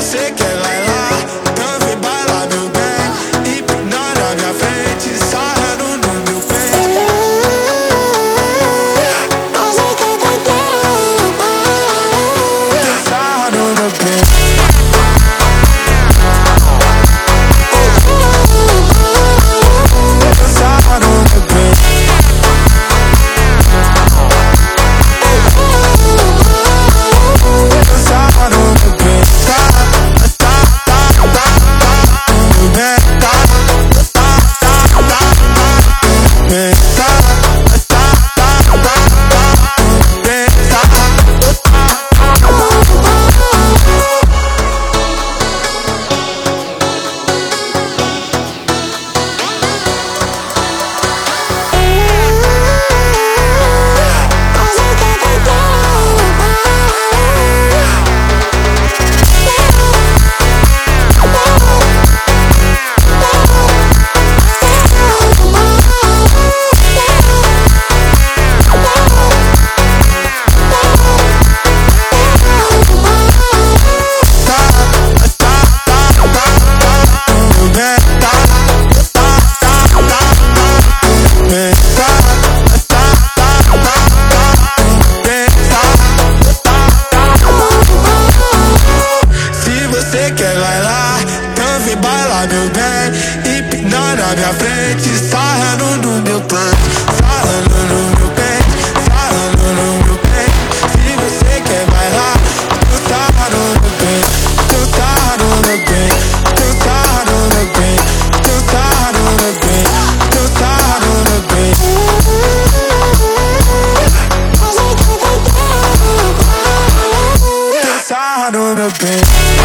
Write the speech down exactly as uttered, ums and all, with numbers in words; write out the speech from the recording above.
você quer bailar, então vem bailar, meu bem. Empinando na minha frente, sarrando no meu peito. Sarra no meu peito. Sarra no meu peito. Sarra no meu peito. Você quer bailar, então vem bailar, meu bem. Empinando na minha frente, sarrando no meu peito. Sarrando no meu peito, sarrando no meu peito. Se você quer bailar, então sarra no meu peito. Então sarra no meu peito. Então sarra no meu peito. Então sarra no meu peito. Então sarra no meu peito. Então sarra no meu peito.